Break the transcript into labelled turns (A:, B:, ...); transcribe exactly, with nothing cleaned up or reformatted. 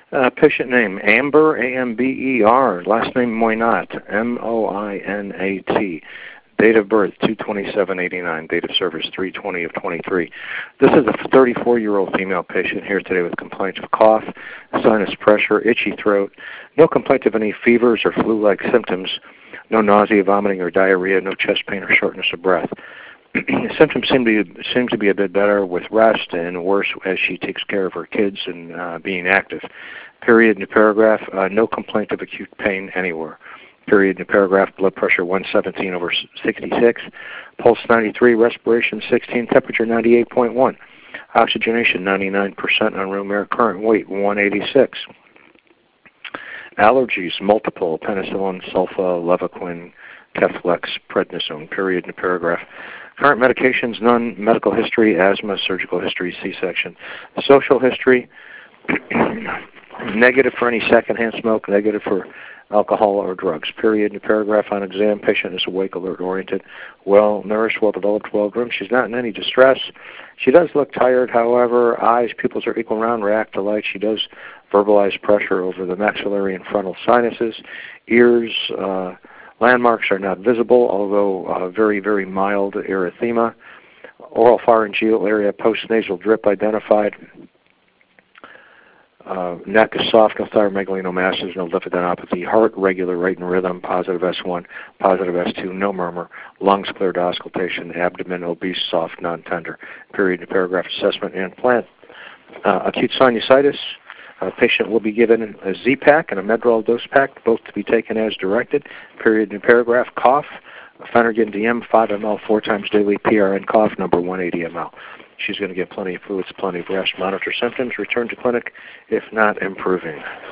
A: Uh, patient name, Amber, A M B E R. Last name, Moynat, M O I N A T. Date of birth, two twenty-seven eighty-nine. Date of service, three twenty of twenty-three. This is a thirty-four-year-old female patient here today with complaints of cough, sinus pressure, itchy throat, no complaint of any fevers or flu-like symptoms, no nausea, vomiting, or diarrhea, no chest pain or shortness of breath. Symptoms seem to, be, seem to be a bit better with rest and worse as she takes care of her kids and uh, being active. Period, new paragraph, uh, no complaint of acute pain anywhere. Period, new paragraph, blood pressure one seventeen over sixty-six, pulse ninety-three, respiration sixteen, temperature ninety-eight point one, oxygenation ninety-nine percent on room air, current weight one eighty-six. Allergies, multiple, penicillin, sulfa, levaquin, Keflex, prednisone, period, new paragraph. Current medications, none. Medical history, asthma, surgical history, C-section. Social history, negative for any secondhand smoke, negative for alcohol or drugs. Period. New paragraph on exam. Patient is awake, alert, oriented, well nourished, well developed, well groomed. She's not in any distress. She does look tired, however. Eyes, pupils are equal round, react to light. She does verbalize pressure over the maxillary and frontal sinuses. Ears, uh, landmarks are not visible, although uh, very, very mild erythema. Oral pharyngeal area, postnasal drip identified. Uh, neck is soft, no thyromegalinomasses, no lymphadenopathy. Heart regular, right in rhythm, positive S one, positive S two, no murmur. Lungs clear to auscultation. Abdomen obese, soft, non-tender. Period. New paragraph assessment and plan. Uh, acute sinusitis. Uh, patient will be given a Z-Pak and a Medrol dose pack, both to be taken as directed. Period. New paragraph. Cough. Phenergan D M, five milliliters, four times daily. P R N cough, number one eighty milliliters. She's going to get plenty of fluids, plenty of rest, monitor symptoms, return to clinic if not improving.